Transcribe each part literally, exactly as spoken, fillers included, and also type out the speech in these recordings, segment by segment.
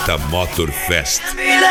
Torta Motor Fest.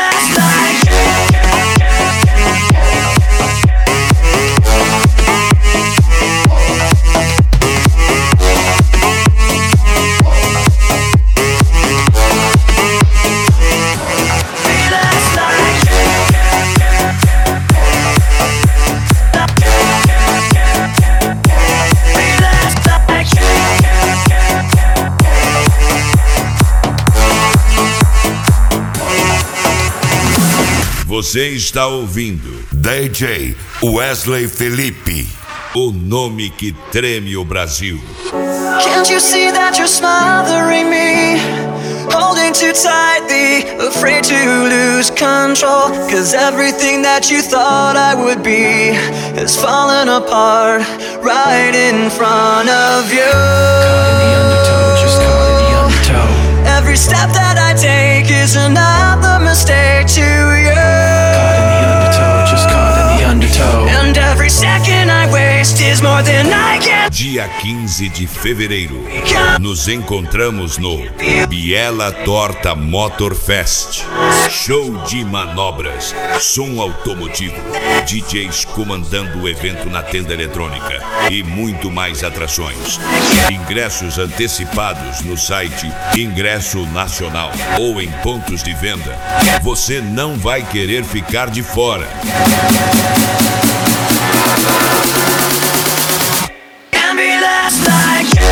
Você está ouvindo D J Wesley Felipe, o nome que treme o Brasil. Can't you see that you're smothering me, holding too tightly, afraid to lose control? Cause everything that you thought I would be has fallen apart right in front of you. Caught in the undertow, just caught in the undertow. Every step that I take is another mistake to you. And every second I waste is more than I can. Dia quinze de fevereiro, nos encontramos no Biela Torta Motor Fest. Show de manobras, som automotivo, D Js comandando o evento na tenda eletrônica e muito mais atrações. Ingressos antecipados no site Ingresso Nacional ou em pontos de venda. Você não vai querer ficar de fora. Can be last like